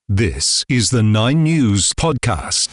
This is the 9 News podcast.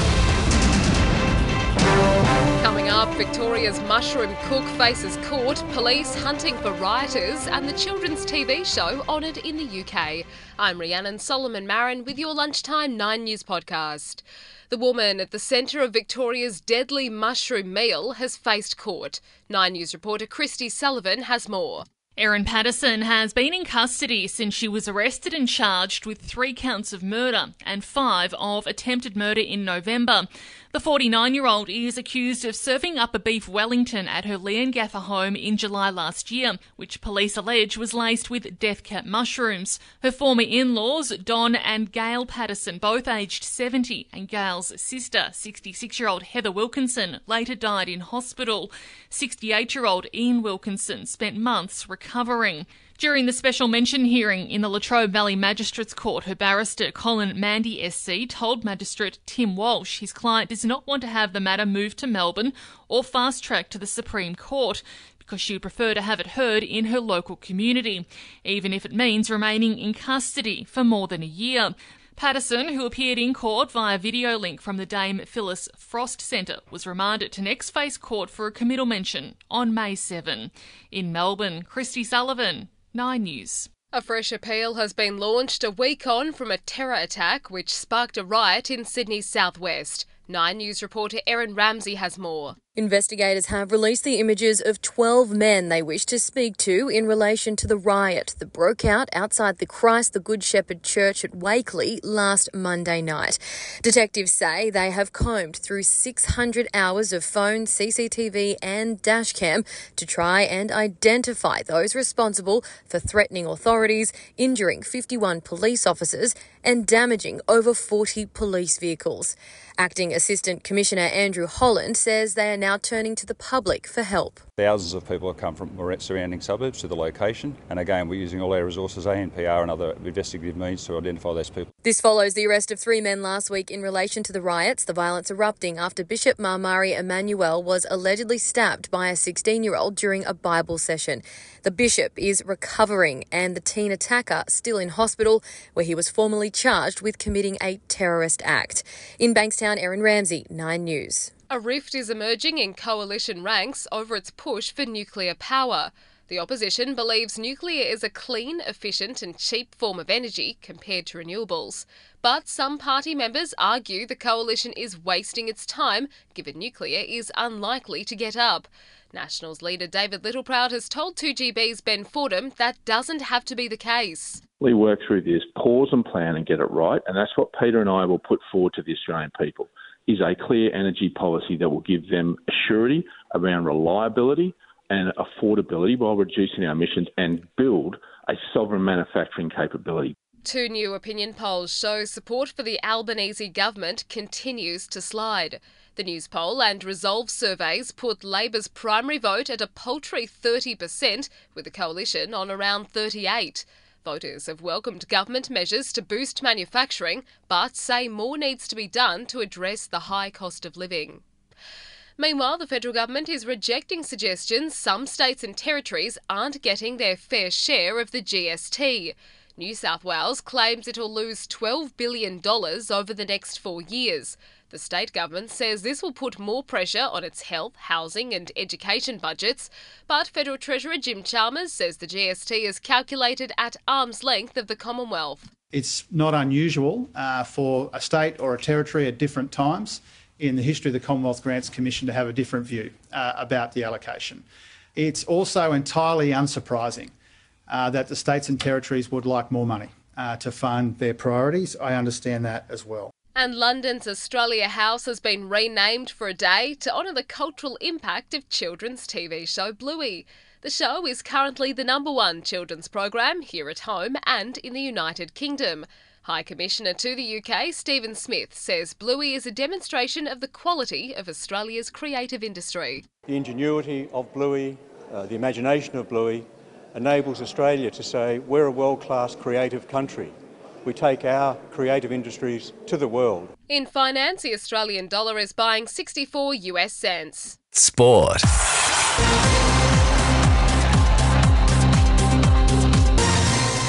Coming up, Victoria's mushroom cook faces court, police hunting for rioters, and the children's TV show honoured in the UK. I'm Rhiannon Solomon-Marin with your lunchtime 9 News podcast. The woman at the centre of Victoria's deadly mushroom meal has faced court. 9 News reporter Christy Sullivan has more. Erin Patterson has been in custody since she was arrested and charged with 3 counts of murder and 5 of attempted murder in November. The 49-year-old is accused of serving up a beef Wellington at her Leongatha home in July last year, which police allege was laced with death cap mushrooms. Her former in-laws, Don and Gail Patterson, both aged 70, and Gail's sister, 66-year-old Heather Wilkinson, later died in hospital. 68-year-old Ian Wilkinson spent months recovering. During the special mention hearing in the Latrobe Valley Magistrates Court, her barrister Colin Mandy SC told Magistrate Tim Walsh his client does not want to have the matter moved to Melbourne or fast-tracked to the Supreme Court because she would prefer to have it heard in her local community, even if it means remaining in custody for more than a year. Patterson, who appeared in court via video link from the Dame Phyllis Frost Centre, was remanded to next face court for a committal mention on May 7. In Melbourne, Christy Sullivan, 9 News. A fresh appeal has been launched a week on from a terror attack which sparked a riot in Sydney's southwest. 9 News reporter Erin Ramsey has more. Investigators have released the images of 12 men they wish to speak to in relation to the riot that broke out outside the Christ the Good Shepherd Church at Wakeley last Monday night. Detectives say they have combed through 600 hours of phone, CCTV and dashcam to try and identify those responsible for threatening authorities, injuring 51 police officers and damaging over 40 police vehicles. Acting Assistant Commissioner Andrew Holland says they are now turning to the public for help. Thousands of people have come from surrounding suburbs to the location, and again we're using all our resources, ANPR and other investigative means to identify those people. This follows the arrest of 3 men last week in relation to the riots, the violence erupting after Bishop Marmari Emmanuel was allegedly stabbed by a 16-year-old during a Bible session. The bishop is recovering and the teen attacker still in hospital, where he was formally charged with committing a terrorist act. In Bankstown, Erin Ramsey, 9 News. A rift is emerging in coalition ranks over its push for nuclear power. The opposition believes nuclear is a clean, efficient and cheap form of energy compared to renewables. But some party members argue the coalition is wasting its time, given nuclear is unlikely to get up. Nationals leader David Littleproud has told 2GB's Ben Fordham that doesn't have to be the case. We work through this, pause and plan and get it right, and that's what Peter and I will put forward to the Australian people, is a clear energy policy that will give them assurity around reliability and affordability while reducing our emissions and build a sovereign manufacturing capability. 2 new opinion polls show support for the Albanese government continues to slide. The News Poll and Resolve surveys put Labor's primary vote at a paltry 30%, with the coalition on around 38%. Voters have welcomed government measures to boost manufacturing, but say more needs to be done to address the high cost of living. Meanwhile, the federal government is rejecting suggestions some states and territories aren't getting their fair share of the GST. New South Wales claims it'll lose $12 billion over the next 4 years. The state government says this will put more pressure on its health, housing and education budgets, but Federal Treasurer Jim Chalmers says the GST is calculated at arm's length of the Commonwealth. It's not unusual for a state or a territory at different times in the history of the Commonwealth Grants Commission to have a different view about the allocation. It's also entirely unsurprising that the states and territories would like more money to fund their priorities. I understand that as well. And London's Australia House has been renamed for a day to honour the cultural impact of children's TV show Bluey. The show is currently the #1 children's program here at home and in the United Kingdom. High Commissioner to the UK, Stephen Smith, says Bluey is a demonstration of the quality of Australia's creative industry. The ingenuity of Bluey, the imagination of Bluey, enables Australia to say we're a world-class creative country. We take our creative industries to the world. In finance, the Australian dollar is buying 64 US cents. Sport. Peter Wright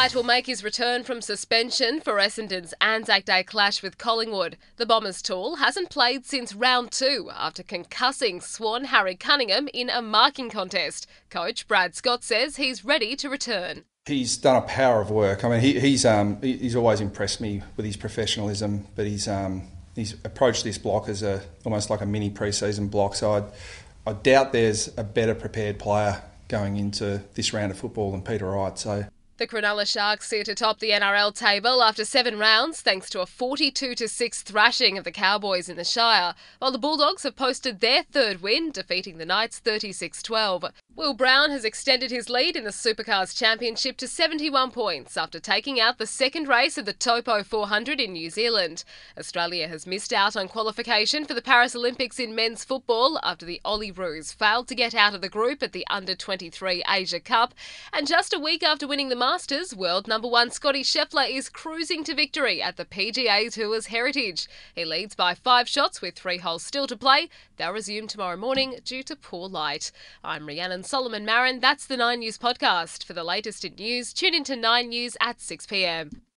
Wright will make his return from suspension for Essendon's Anzac Day clash with Collingwood. The Bombers tall hasn't played since round 2 after concussing Swan Harry Cunningham in a marking contest. Coach Brad Scott says he's ready to return. He's done a power of work. I mean, he's always impressed me with his professionalism, but he's approached this block as almost like a mini pre-season block. So I doubt there's a better prepared player going into this round of football than Peter Wright. So. The Cronulla Sharks sit atop the NRL table after 7 rounds thanks to a 42-6 thrashing of the Cowboys in the Shire, while the Bulldogs have posted their 3rd win, defeating the Knights 36-12. Will Brown has extended his lead in the Supercars Championship to 71 points after taking out the 2nd race of the Topo 400 in New Zealand. Australia has missed out on qualification for the Paris Olympics in men's football after the Olyroos failed to get out of the group at the Under-23 Asia Cup. And just a week after winning the Masters, world number 1 Scotty Scheffler is cruising to victory at the PGA Tour's Heritage. He leads by 5 shots with 3 holes still to play. They'll resume tomorrow morning due to poor light. I'm Rhiannon Solomon Marin. That's the 9 News podcast. For the latest in news, tune into 9 News at 6 p.m.